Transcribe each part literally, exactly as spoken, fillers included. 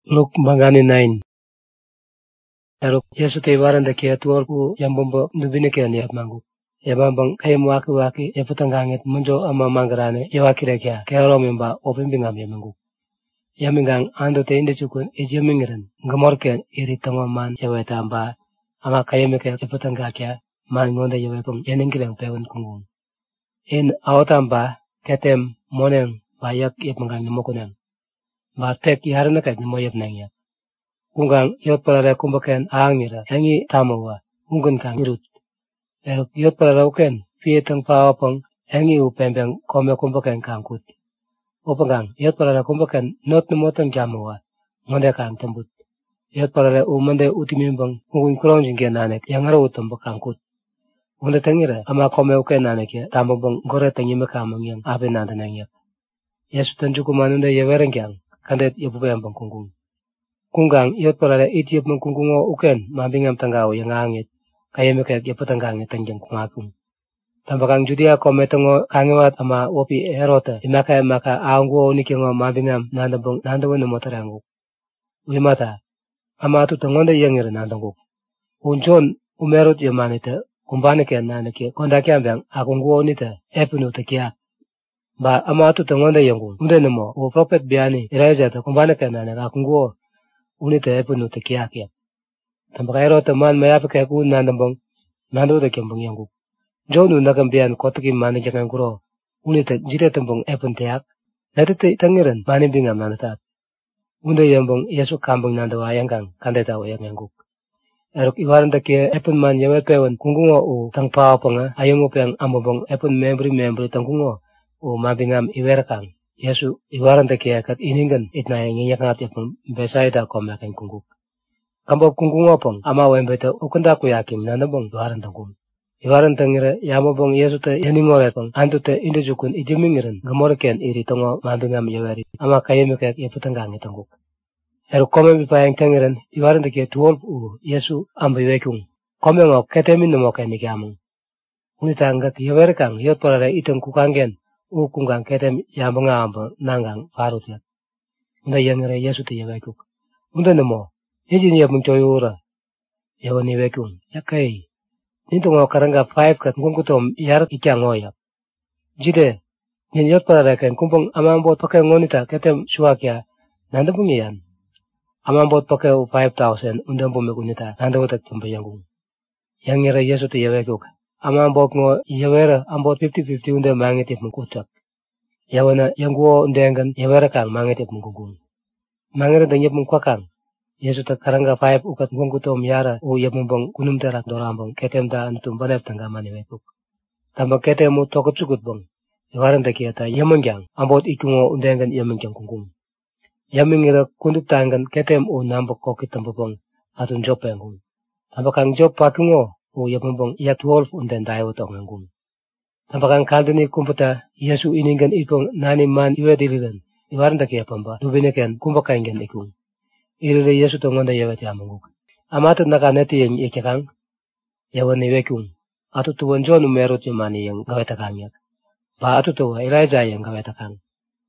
Luk mangani nine. Eruk Yesu te waranda kia tuorku yang bombo nubine kia ni mangu. Ya bambang kaya waki waki ya putangangit munjo ama manggarane ya wakira kia kia romimba opimbingam ya mangu. Ya mingang ando te inde chukun ije mingiran ngamorken iri tangwa man ya wetamba ama kaya mika ya putanga kia man ngonda ya wepung ya ningkilang pewon kungung. In awatamba ketem moneng bayak ya panggang namokunang. Ba tek yarana kat namoyap nangyak. Kunggang yot palare kumbaken aangira yangi tamawa ungun kang irut. Eruk yot palare uken pietang pawapang yangi upembeng kome kumbaken kangkut. Opangang yot palare kumbaken not namotang jamawa ngonde kang tembut. Yot palare umande utimimbang ungun kurang jingge nanek yang ngara utamba kangkut. Unde tangira ama kome uken nanek ya tamabang gore tangime kamang yang abe nanda nangyak. Yesu tanjukumanunde yawerengyang kandet yabubembang kunggung. Kunggang yot palare itiap mengkungkungo uken mabingam tanggao yang angit kaya mekek ya petanggang tangjang kungakung. Tambakang judia kometongo kangewat ama wopi erota imaka imaka aungwo nikingo mabingam nandabong nandawan motaranguk. Wimata ama atu tangonda yangir nandanguk. Unjon umerut yamanita kumbane ke nanake kondakyambang akungwo nita epunu takiak. Ba ama atu tangonda yangung unde nemo u prophet biani iraja ta kumbane ke nanake akungwo unita epunu takiak. Tambakairo teman mayapi kaya ku nandambong nando ta kyambong yangu. Jonu nakambian kotaki mani jangan kuro unita jire tembong epun teak. Natite tangiran mani bingam nandatat. Unda yambong Yesu kambong nandawa yanggang kandeta wayang yangu. Eruk iwaran takia epun man yawe pewan kungungo u tang pawapanga ayungo peang ambobong epun membri membri tangkungo u mabingam iwerakang. Yesu iwaran takia kat iningan itna yang yakangat yapang besaida komakan kunguk. Kambob kungungo pong ama wembeta ukunda ku yakin nanabong iwaran tangkung. Iwaran tangira yamabong Yesu te yaningore pong antu te indijukun ijimingiran gamorken iri tongo mabingam yaweri ama kayemikak yaputanggangi tangkuk. Eruk kome bipayang tangiran iwaran takia tuolp u Yesu amba iwekung. Kome ngo ketemin namo kaya nikiamong. Unita anggak yawerekang yot palare itang kukanggen u kunggang ketem yambanga amba nanggang parut yak. Unda yangire Yesu te yawekuk. Unda namo yajin yapung choyura. Yawan iwekung. Yakai. Nintungo karanga five kat ngungkutom yarat ikyang ngoyak. Jide. Nyin yot palare kan kumpong amambot pakai ngonita ketem suwakya nandabung yan. Amambot pakai u five thousand undang pumekunita nandawotak tambayanggung. Yangire Yesu te yawekuk. Amambot ngo yawera ambot fifty fifty undang mangetip mengkutak. Yawana yangguo undangan yawera kang mangetip mengkunggung. Mangere danyap mengkwakang. Yesu tak karanga five ukat ngungkutom yara u yapambong kunum terak dorambong ketem da anutum banep tanggamani wekuk. Tambang ketemu toko cukut bong. Yawaran takiata yamangyang ambot ikungo undangan yamangyang kunggung. Yamingira kundup tangan ketem u nambok kokit tambabong atun job penggung. Tambakang job pakungo u yapambong iya twelve undan dayo tonganggung. Tambakang kandani kumputa Yesu iningan ipong nani man iwe diliran. Iwaran takia pamba dubinikan kumbakaingan ikung. Irire Yesu tongonda yawati amanguk. Amatu naka neti yang ikakang yawan iwekung. Atu tuwan John umerut yamani yang gawetakang yak. Ba atu tuwa Elijah yang gawetakang.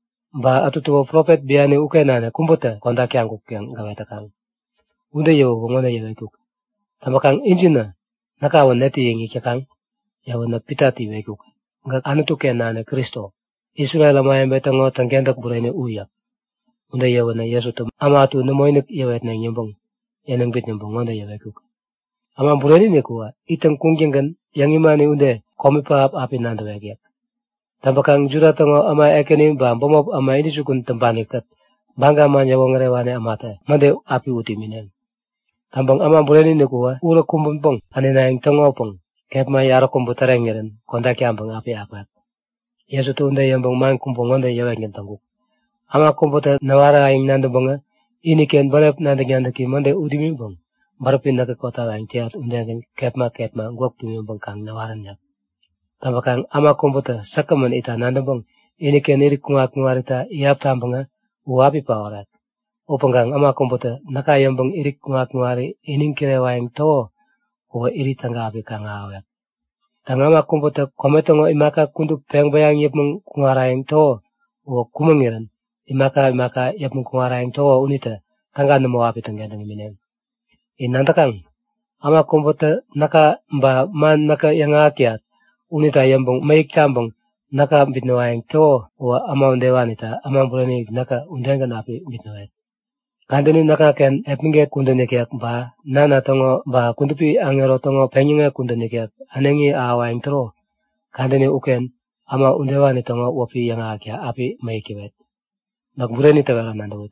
Ba atu tuwa prophet biani ukenana kumputa kondak yangguk yang gawetakang. Unda yaw wongonda yawekuk. Tambakang injina nakawan neti yang ikakang yawan na pitati wekuk. Ngak anu tukenana Kristo. Israel amayang betango tanggendak burene uyak. Unda yawan na Yesu tum amatu namoynik yawet na nyambong. Yanang bit nyambong unda yawekuk. Ama burene ni kuwa itang kungjengan yang imani unde komipaap api nanda wegyak. Tambakang jura tango ama ekeni ba bomop ama ini sukun tembanikat. Bangga man yawang rewane amata. Mande api utiminen. Tambang ama burene ni kuwa ura kumbumpong anina yang tango pong. Kep ma yara kumbutareng ngiran kondak yambang api apat. Yesu tu unda yambang man kumpong unda yawek ngintanguk. Ama kumputa nawara aying nandabonga ini ken barep nandanyandaki mande udimimbong. Barapin na kota aying tiat undangan kepma kepma guak tumimbong kang nawaran yak. Tambakang ama kumputa sakaman ita nandabong ini ken irik kungak ngarita iap tambanga uapi pawarat. Upanggang ama kumputa nakayambong irik kungak ngari ining kirewayang to uwa iri tanggapi kang awet. Tangama kumputa kometongo imaka kunduk pengbayang yipmong kungarayang to uwa kumangiran. Imaka imaka yapung kungarayang to unita tangga nemo api tenggadang minen. Inantakang, ama komputer naka mba man naka yang akyat, unita yambong maik cambong, naka bitnoaing to, wa ama undewanita, ama bulani naka undengan api bitnoait. Kandini naka ken epinge kundane kyak ba, nana tongo ba kundupi angero tongo penyinga kundane kyak, anengi awaing tro, kandini uken, ama undewani tongo wapi yang akya api maikiwet. Nakbureni tawala nandawut.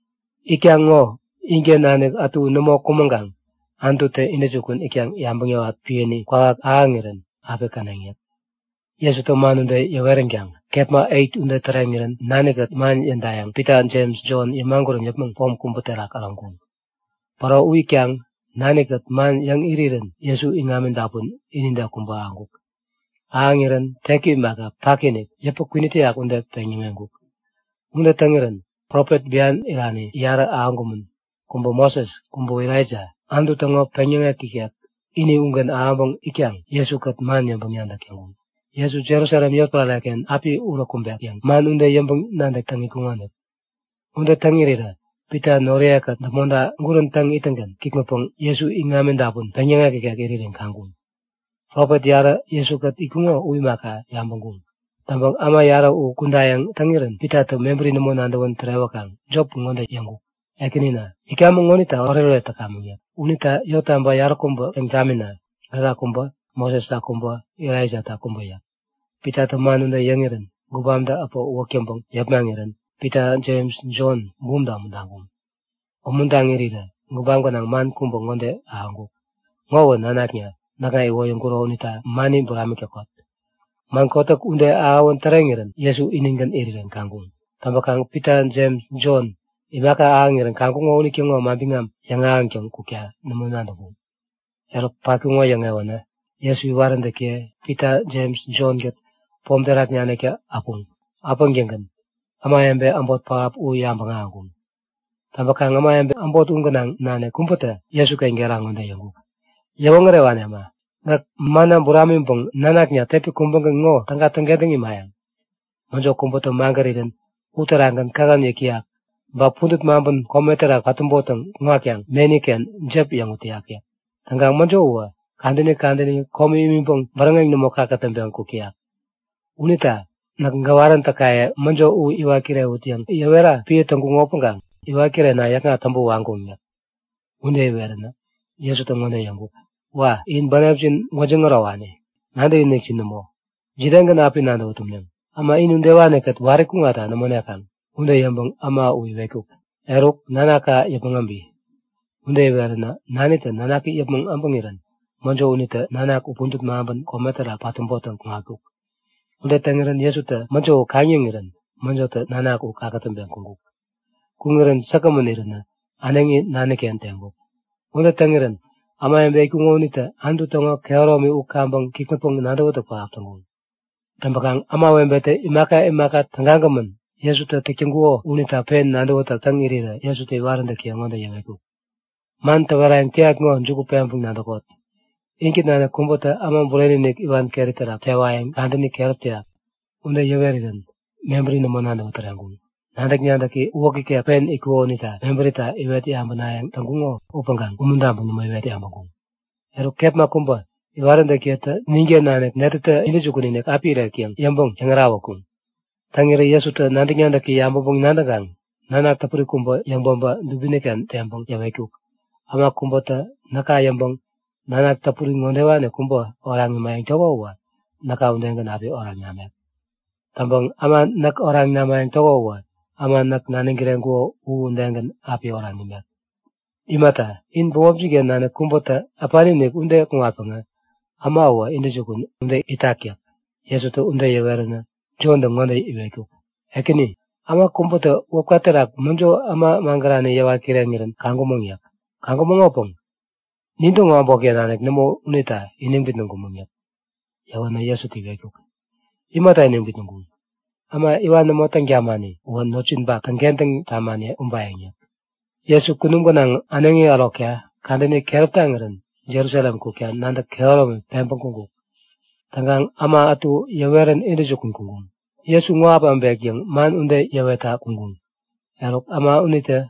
Ikyang ngo, inge nanek atu namo kumangang, antu te indesukun ikyang yambungyo at piyeni kwa aangiran ape kanangyak. Yesu to manunde yawerengyang, kepma eight unde terengiran nanekat man yandayang Peter James John yamangurun yapmang pom kumputera karangkung. Para uikyang nanekat man yang iriran Yesu ingamin dapun ininda kumba angguk. Aangiran teki maka pakinik yapo kwinitiak unde penyengangguk. Unde tengiran Prophet bian irani yara aangumun kumbo Moses kumbo Elijah andu tango penyenga kikiak ini unggan aambong ikyang Yesu kat man yambong yandak yangun. Yesu Jerusalem yot palalaken api uro kumbek yang man unde yambong nandak tangi kunganek. Unde tangirira pita norea kat namonda ngurun tang itenggan kikmapong Yesu ingamen dapun penyenga kikiak iririn kangun. Prophet yara Yesu kat ikungo uimaka yambong gung. Tambang ama yara u kundayang tangiran pita to membri namo nandawan terewakang job ngonda yangu. Ekinina, ikama ngonita orelo takamnya. Unita yota amba yara kumba tengkamina, ala kumba, Moses ta kumba, Elijah ta kumba ya. Pita to manunda yangiran, gubamda apo wakyambang yapmangiran, pita James John bumda mundangum. Omundangirida, gubangwa nang man kumba ngonde aangu. Ngawa nanaknya, nakai woyongkuro unita mani buramikakot. Mangkotak unde awan terengiran Yesu ininggan iriran kangkung. Tambakang Peter James John ibaka aangiran kangkung ngoni kyongo mabingam yang aangyong kukya namunandabu. Erok pakungo yang ewana Yesu iwaran deke Peter James John get pomderak nyane kya apung. Apung gengan. Ama yambe ambot paap u yambang aangung. Tambakang ama yambe ambot ungganang nane kumputa Yesu kaingerang onda yangu. Yawang rewane ama. Ngak mana buramin pong nanaknya tapi kumbang ngo tangga tenggedengi mayang. Monjo kumputo mangaridan uterangan kagan yekiak. Ba pundut mambun kometera katumbotong ngakyang meniken jeb yang utiak ya. Tanggang monjo uwa kandini kandini komi imimpong barangay namo kakatambang kukiak. Unita naggawaran takaya monjo u iwakire utiang iwera piye tanggung openggang iwakire na yak nga tambu wangkungnya. Unde iwera na Yesu tangone yangu. Wah, in banapjin wajengarawane. Nanda in nekchin namo. Jidangan api nanda utumnyang. Ama in undewane kat warikungata namonyakan. Unde yambang ama uiwekuk. Eruk nanaka yapangambi. Unde iwarana nanita nanaki yapang ampangiran. Monjo unita nanak upuntut maamban kometara patumbotang kungakuk. Unde tangiran Yesuta monjo kanyangiran. Monjo ta nanak u kakatambang kungkuk. Kungiran sakamanirana anengi nanaki antengkuk. Unde tangiran ama yambe ikungonita andu tongo keoromi ukambang kiknapong nandawata pa aptangon. Tambakang ama wembete imaka imaka tanggangaman Yesu ta tekingguo unita pen nandawata tangirira Yesu ta iwaranda kiyangonda yameku. Man tawarayang tiyak ngo njuku pempung nandakot. Inkit nana kumbota ama buleninik iwan keritara tewayang kandani kerap tiyak. Unda yaweriran membri namo nandawata rangung. Nandak nyandaki uwaki kaya pen ikuo nita memberita iweti ambanayang tanggungo upanggang umundambang namo iweti ambangung. Ero kepma kumba iwaranda kiyata ninge nanek netata indijukuninek apira kiyang yambong yangarawakung. Tangira Yesu ta nandak nyandaki yambong nandagang nanak tapuri kumba yang bomba dubinekan tembong yawekuk. Ama kumba ta naka yambong nanak tapuri ngondewane kumba orang mayang jogowa naka undengan api orang nyamek. Tambang ama nak orang namayang jogowa ama nak naningirenggo uundengan api orang nimek. Imata, in buwabjige nana kumbota apaninik unde kungapanga, ama awa indijukun unde itakyak. Yesu to unde yawerana, jonda ngonde iwekuk. Ekini, ama kumbota wakwaterak monjo ama mangarane yawa kirengiran kangumongyak. Kangumongopong. Nindo ngambokya nanek namo unita inimbit nungumongyak. Yawana Yesu tiwekuk. Imata inimbit nungum. Ama iwan namo tangyamani, uwan nochin ba tanggenteng tamani umbayangyak. Yesu kununggunang anengi alokya, kandani keraptangaran, Jerusalem kukya nanda keoromi pempang kungkuk. Tanggang ama atu yaweran indijukun kungkung. Yesu nguapa ambek yang man unde yaweta kungkung. Erok ama unita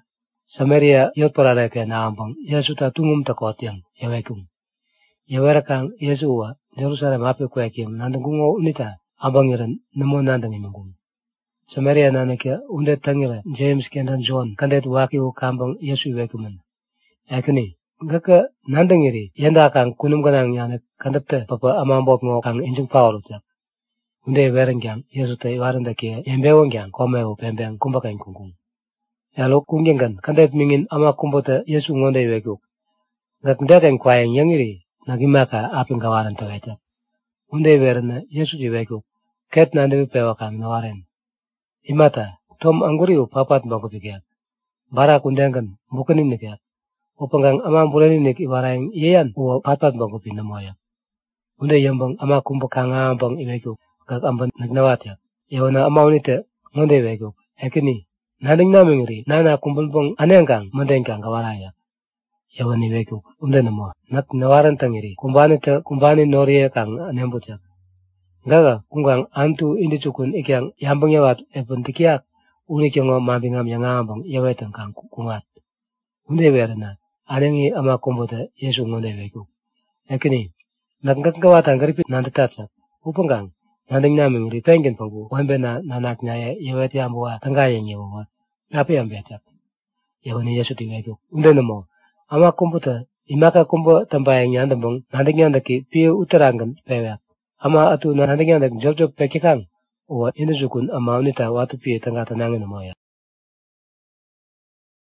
Samaria yot parada ke na ambang Yesu ta tungum ta kotiang yawekum. Yawerakang Yesu wa Jerusalem ape kwekim nandangungo unita ambang iran namo nandang imangum. Samaria nanake unde tangira James kendan John kandet waki u kambang Yesu iwekuman. Ekini ngaka nandangiri yanda kang kunum kanang yana kandapte papa amambot ngo kang injing power utyak. Unde werengyang Yesu ta iwaranda ke yembewongyang komeo pembeng kumbakain kungkung. Yalo kunggengan kandet mingin ama kumbota Yesu ngonde iwekuk. Ngak ndekeng kwayang yangiri nagimaka aping kawaran tawetyak. Unde werena Yesu iwekuk ket nandewi pewa kang nawaren. Imata tom angguriu papat bangko pikyak. Barak undengan bukanin nikyak. Upanggang ama bulani nik iwarayang iyan uwa papat bangko pinamoyak. Unde yambang ama kumbo kang ambang iwekuk kak amban nagnawatyak. Yawana ama unite ngonde iwekuk. Ekini nading namingri nana kumbulbong anengkang mandengkang kawaraya. Yawani wekuk unde namo nak nawaran tangiri kumbani te kumbani noriye kang anembutyak. Gaga kunggang antu indi cukun ikyang yambang yawat epon tikiak unikyongo mambingam yang ambang yawetan kang kungat. Unde werena anengi ama kumbote Yesu ngonde wekuk. Ekini nak ngakawatan garipit nandatatsak upanggang nading namingri pengen pangku wembe na nanak nyaya yawet yambuwa tanggayang yawawa. Apa yang becak? Yawani Yesu tiwekuk. Unde namo ama kumputa imaka kumpo tambayang nyandambong nandik nyandaki piu uterangan pewek. Ama atu nandik nyandak job job pekikang. Uwa indusukun ama unita watu piu tanggata nangin namo ya.